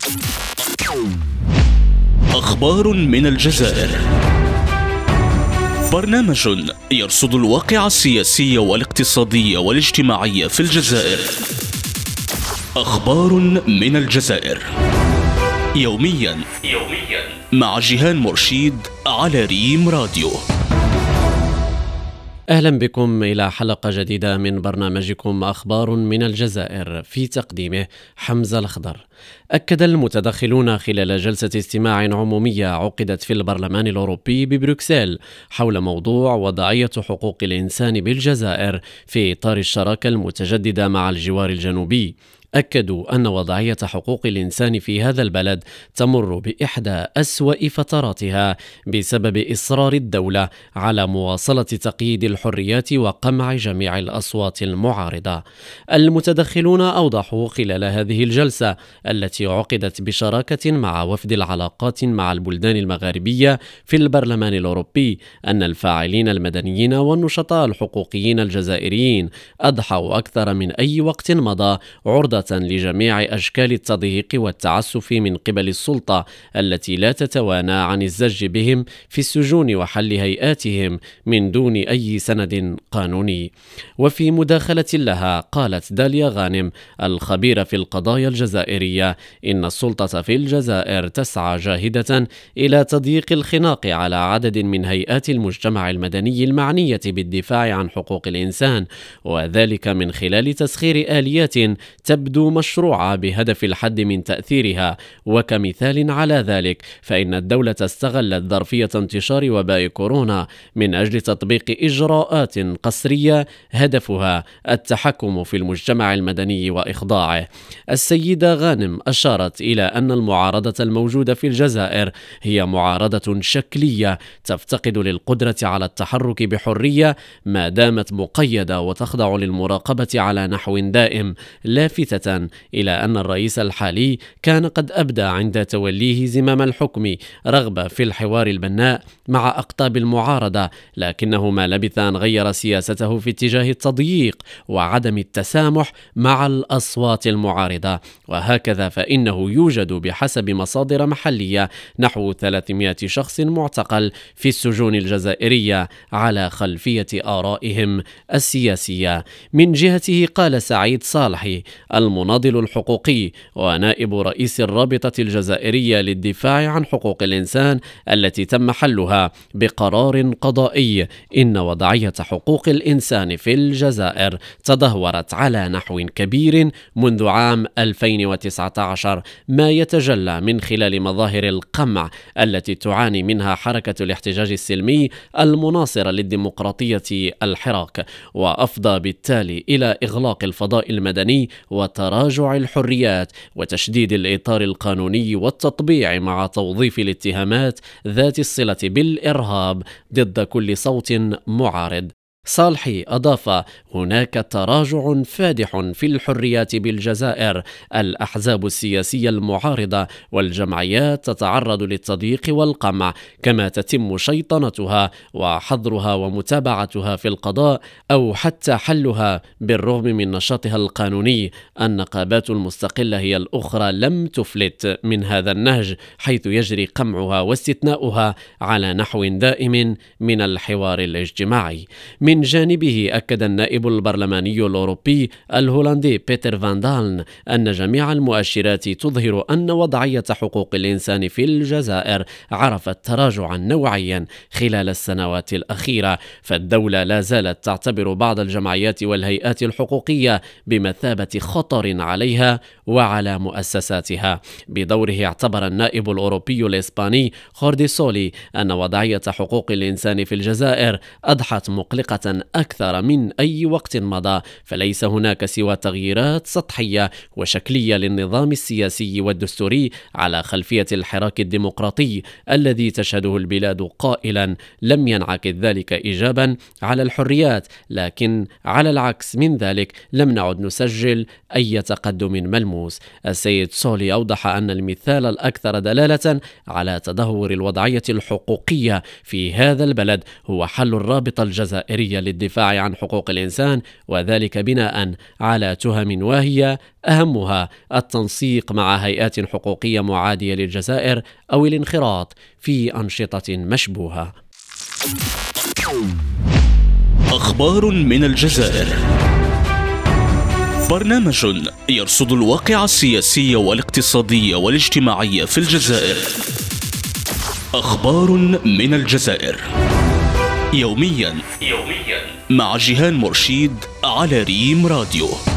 أخبار من الجزائر، برنامج يرصد الواقع السياسي والاقتصادي والاجتماعي في الجزائر. أخبار من الجزائر يوميا مع جيهان مرشيد على ريم راديو. أهلا بكم إلى حلقة جديدة من برنامجكم أخبار من الجزائر، في تقديمه حمزة الأخضر. أكد المتدخلون خلال جلسة استماع عمومية عقدت في البرلمان الأوروبي ببروكسل حول موضوع وضعية حقوق الإنسان بالجزائر في إطار الشراكة المتجددة مع الجوار الجنوبي. أكدوا أن وضعية حقوق الإنسان في هذا البلد تمر بإحدى أسوأ فتراتها بسبب إصرار الدولة على مواصلة تقييد الحريات وقمع جميع الأصوات المعارضة. المتدخلون أوضحوا خلال هذه الجلسة التي عقدت بشراكة مع وفد العلاقات مع البلدان المغاربية في البرلمان الأوروبي أن الفاعلين المدنيين والنشطاء الحقوقيين الجزائريين أضحوا أكثر من أي وقت مضى عرضة لجميع أشكال التضييق والتعسف من قبل السلطة التي لا تتوانى عن الزج بهم في السجون وحل هيئاتهم من دون أي سند قانوني. وفي مداخلة لها قالت داليا غانم الخبيرة في القضايا الجزائرية إن السلطة في الجزائر تسعى جاهدة إلى تضييق الخناق على عدد من هيئات المجتمع المدني المعنية بالدفاع عن حقوق الإنسان، وذلك من خلال تسخير آليات تبدو مشروعة بهدف الحد من تأثيرها. وكمثال على ذلك فإن الدولة استغلت ظرفية انتشار وباء كورونا من أجل تطبيق إجراءات قسرية هدفها التحكم في المجتمع المدني وإخضاعه. السيدة غانم أشارت إلى أن المعارضة الموجودة في الجزائر هي معارضة شكلية تفتقد للقدرة على التحرك بحرية ما دامت مقيدة وتخضع للمراقبة على نحو دائم، لافتة إلى أن الرئيس الحالي كان قد أبدى عند توليه زمام الحكم رغبة في الحوار البناء مع أقطاب المعارضة، لكنه ما لبث أن غير سياسته في اتجاه التضييق وعدم التسامح مع الأصوات المعارضة. وهكذا فإنه يوجد بحسب مصادر محلية نحو 300 شخص معتقل في السجون الجزائرية على خلفية آرائهم السياسية. من جهته قال سعيد صالحي المناضل الحقوقي ونائب رئيس الرابطة الجزائرية للدفاع عن حقوق الإنسان التي تم حلها بقرار قضائي إن وضعية حقوق الإنسان في الجزائر تدهورت على نحو كبير منذ عام 2019، ما يتجلى من خلال مظاهر القمع التي تعاني منها حركة الاحتجاج السلمي المناصرة للديمقراطية الحراك، وأفضى بالتالي إلى إغلاق الفضاء المدني وتراجع الحريات وتشديد الإطار القانوني والتطبيع مع توظيف الاتهامات ذات الصلة بالإرهاب ضد كل صوت معارض. صالحي أضاف هناك تراجع فادح في الحريات بالجزائر، الأحزاب السياسية المعارضة والجمعيات تتعرض للتضييق والقمع، كما تتم شيطنتها وحظرها ومتابعتها في القضاء أو حتى حلها بالرغم من نشاطها القانوني. النقابات المستقلة هي الأخرى لم تفلت من هذا النهج، حيث يجري قمعها واستثناؤها على نحو دائم من الحوار الاجتماعي. من جانبه أكد النائب البرلماني الأوروبي الهولندي بيتر فان دالن أن جميع المؤشرات تظهر أن وضعية حقوق الإنسان في الجزائر عرفت تراجعا نوعيا خلال السنوات الأخيرة، فالدولة لا زالت تعتبر بعض الجمعيات والهيئات الحقوقية بمثابة خطر عليها وعلى مؤسساتها. بدوره اعتبر النائب الأوروبي الإسباني خوردي سولي أن وضعية حقوق الإنسان في الجزائر أضحت مقلقة أكثر من أي وقت مضى، فليس هناك سوى تغييرات سطحية وشكلية للنظام السياسي والدستوري على خلفية الحراك الديمقراطي الذي تشهده البلاد، قائلا لم ينعكس ذلك إيجابا على الحريات، لكن على العكس من ذلك لم نعد نسجل أي تقدم ملموس. السيد سولي أوضح أن المثال الأكثر دلالة على تدهور الوضعية الحقوقية في هذا البلد هو حل الرابطة الجزائرية الدولية للدفاع عن حقوق الإنسان، وذلك بناء على تهم واهية أهمها التنسيق مع هيئات حقوقية معادية للجزائر أو الانخراط في أنشطة مشبوهة. أخبار من الجزائر، برنامج يرصد الواقع السياسي والاقتصادي والاجتماعي في الجزائر. أخبار من الجزائر يوميا مع جيهان مرشيد على ريم راديو.